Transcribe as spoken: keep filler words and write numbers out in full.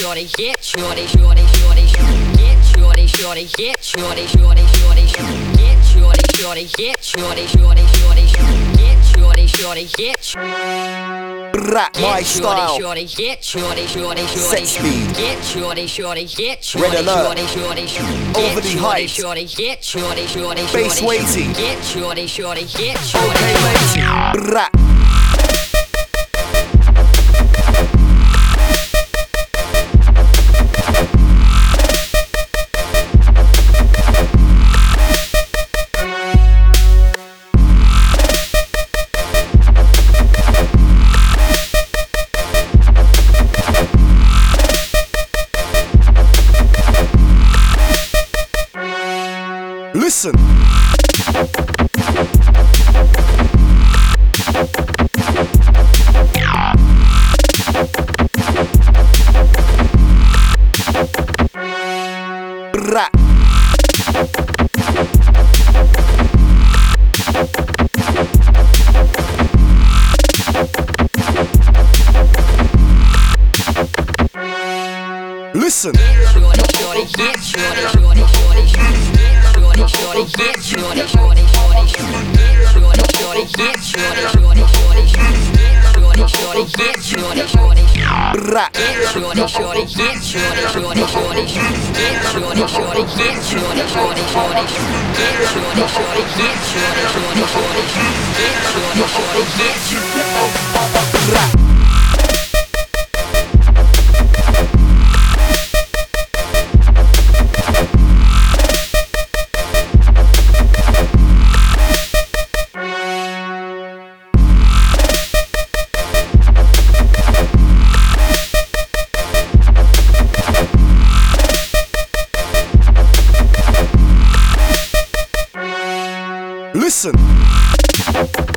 shorty, get shorty, shorty, shorty, shorty, get shorty, shorty, get shorty, shorty, shorty, shorty, get shorty, shorty, get shorty, shorty, shorty, shorty, get shorty, shorty, get Rap my style. Shorty, get shorty, shorty, Set shorty, speed. get shorty, shorty, get Red shorty, alert. shorty, shorty, shorty, Over get the shorty, height. shorty, get shorty, shorty, Bass shorty, weighty. get shorty, shorty, get shorty, Okay, shorty. matey. Rap. Listen. Rap. Listen. Shorty, shorty, get shorty, shorty, shorty, shorty, shorty, get shorty, shorty, shorty, shorty, shorty, get shorty, shorty, shorty, shorty, shorty, get shorty, shorty, Rap. get shorty, shorty, get shorty, shorty, shorty, get shorty, shorty, get shorty, shorty, shorty, get shorty, shorty, get shorty, shorty, shorty, get shorty, shorty, get shorty. Rap. Listen.